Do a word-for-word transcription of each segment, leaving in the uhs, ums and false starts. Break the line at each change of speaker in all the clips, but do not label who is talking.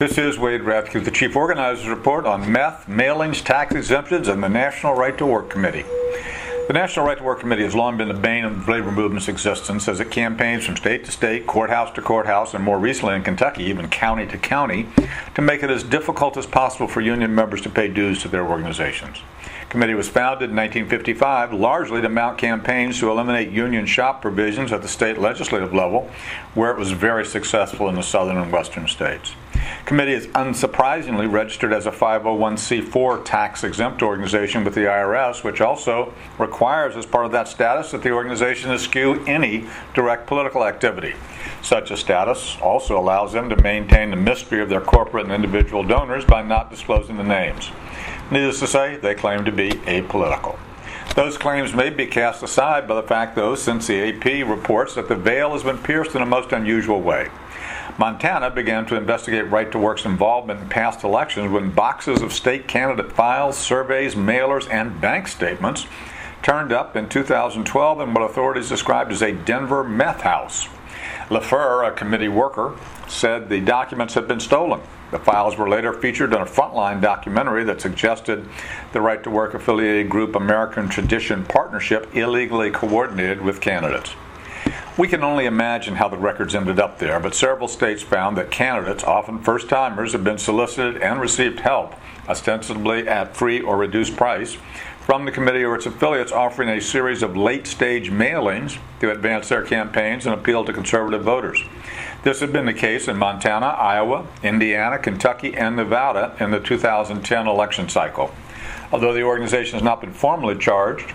This is Wade Rathke with the Chief Organizer's Report on meth, mailings, tax exemptions, and the National Right to Work Committee. The National Right to Work Committee has long been the bane of the labor movement's existence as it campaigns from state to state, courthouse to courthouse, and more recently in Kentucky, even county to county, to make it as difficult as possible for union members to pay dues to their organizations. The committee was founded in nineteen fifty-five largely to mount campaigns to eliminate union shop provisions at the state legislative level, where it was very successful in the southern and western states. The committee is unsurprisingly registered as a five oh one c four tax-exempt organization with the I R S, which also requires as part of that status that the organization eschew any direct political activity. Such a status also allows them to maintain the mystery of their corporate and individual donors by not disclosing the names. Needless to say, they claim to be apolitical. Those claims may be cast aside by the fact, though, since the A P reports that the veil has been pierced in a most unusual way. Montana began to investigate Right to Work's involvement in past elections when boxes of state candidate files, surveys, mailers, and bank statements turned up in two thousand twelve in what authorities described as a Denver meth house. LaFleur, a committee worker, said the documents had been stolen. The files were later featured in a Frontline documentary that suggested the Right to Work affiliated group American Tradition Partnership illegally coordinated with candidates. We can only imagine how the records ended up there, but several states found that candidates, often first-timers, have been solicited and received help, ostensibly at free or reduced price, from the committee or its affiliates, offering a series of late-stage mailings to advance their campaigns and appeal to conservative voters. This had been the case in Montana, Iowa, Indiana, Kentucky, and Nevada in the two thousand ten election cycle. Although the organization has not been formally charged,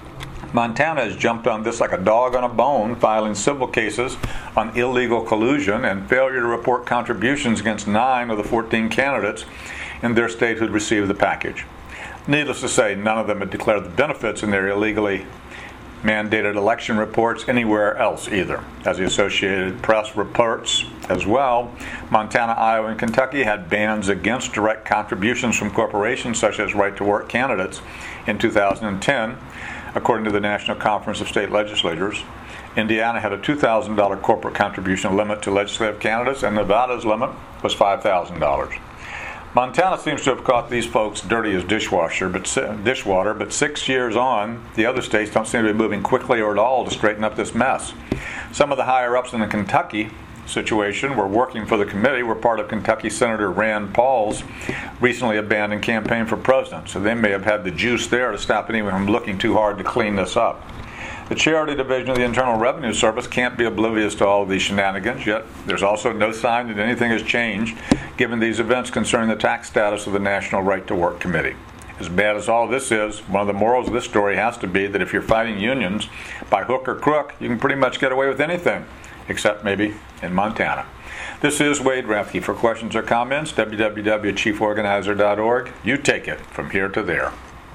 Montana has jumped on this like a dog on a bone, filing civil cases on illegal collusion and failure to report contributions against nine of the fourteen candidates in their state who'd received the package. Needless to say, none of them had declared the benefits in their illegally mandated election reports anywhere else either. As the Associated Press reports as well, Montana, Iowa, and Kentucky had bans against direct contributions from corporations such as Right to Work candidates in two thousand ten, according to the National Conference of State Legislators. Indiana had a two thousand dollars corporate contribution limit to legislative candidates, and Nevada's limit was five thousand dollars. Montana seems to have caught these folks dirty as dishwasher, but dishwater, but six years on, the other states don't seem to be moving quickly or at all to straighten up this mess. Some of the higher-ups in the Kentucky situation were working for the committee, were part of Kentucky Senator Rand Paul's recently abandoned campaign for president, so they may have had the juice there to stop anyone from looking too hard to clean this up. The Charity Division of the Internal Revenue Service can't be oblivious to all of these shenanigans, yet there's also no sign that anything has changed given these events concerning the tax status of the National Right to Work Committee. As bad as all this is, one of the morals of this story has to be that if you're fighting unions by hook or crook, you can pretty much get away with anything, except maybe in Montana. This is Wade Rathke. For questions or comments, w w w dot chief organizer dot org. You take it from here to there.